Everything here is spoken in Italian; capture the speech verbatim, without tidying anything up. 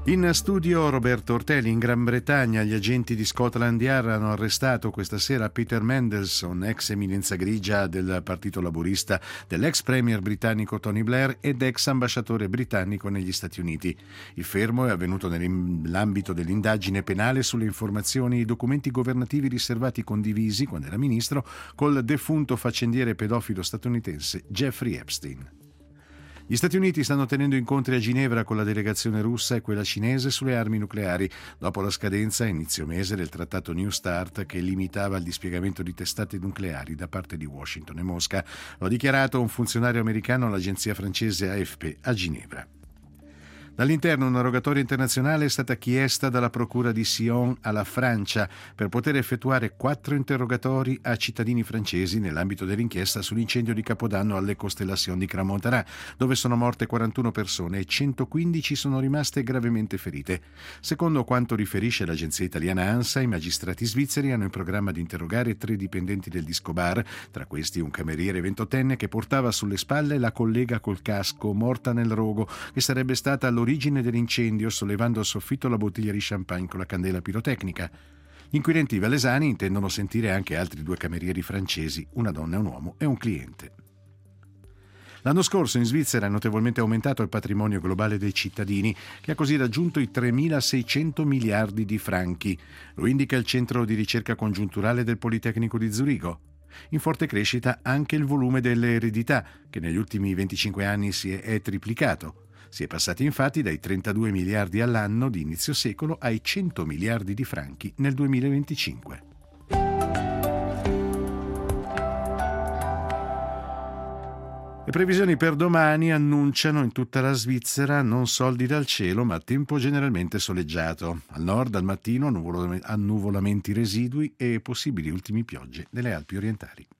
In studio Roberto Ortelli. In Gran Bretagna gli agenti di Scotland Yard hanno arrestato questa sera Peter Mandelson, ex eminenza grigia del Partito Laburista, dell'ex premier britannico Tony Blair ed ex ambasciatore britannico negli Stati Uniti. Il fermo è avvenuto nell'ambito dell'indagine penale sulle informazioni e documenti governativi riservati condivisi, quando era ministro, col defunto faccendiere pedofilo statunitense Jeffrey Epstein. Gli Stati Uniti stanno tenendo incontri a Ginevra con la delegazione russa e quella cinese sulle armi nucleari, dopo la scadenza a inizio mese del trattato New START che limitava il dispiegamento di testate nucleari da parte di Washington e Mosca. Lo ha dichiarato un funzionario americano all'agenzia francese A F P a Ginevra. Dall'interno una rogatoria internazionale è stata chiesta dalla procura di Sion alla Francia per poter effettuare quattro interrogatori a cittadini francesi nell'ambito dell'inchiesta sull'incendio di Capodanno alle Constellation di Crans-Montana, dove sono morte quarantuno persone e centoquindici sono rimaste gravemente ferite. Secondo quanto riferisce l'agenzia italiana ANSA, i magistrati svizzeri hanno in programma di interrogare tre dipendenti del disco bar, tra questi un cameriere ventottenne che portava sulle spalle la collega col casco morta nel rogo, che sarebbe stata all'origine origine dell'incendio, sollevando al soffitto la bottiglia di champagne con la candela pirotecnica. Gli inquirenti valesani intendono sentire anche altri due camerieri francesi, una donna e un uomo e un cliente. L'anno scorso in Svizzera è notevolmente aumentato il patrimonio globale dei cittadini, che ha così raggiunto i tremilaseicento miliardi di franchi. Lo indica il centro di ricerca congiunturale del Politecnico di Zurigo. In forte crescita anche il volume delle eredità, che negli ultimi venticinque anni si è, è triplicato. Si è passati infatti dai trentadue miliardi all'anno di inizio secolo ai cento miliardi di franchi nel duemilaventicinque. Le previsioni per domani annunciano in tutta la Svizzera non soldi dal cielo, ma tempo generalmente soleggiato. Al nord al mattino annuvolamenti residui e possibili ultime piogge nelle Alpi orientali.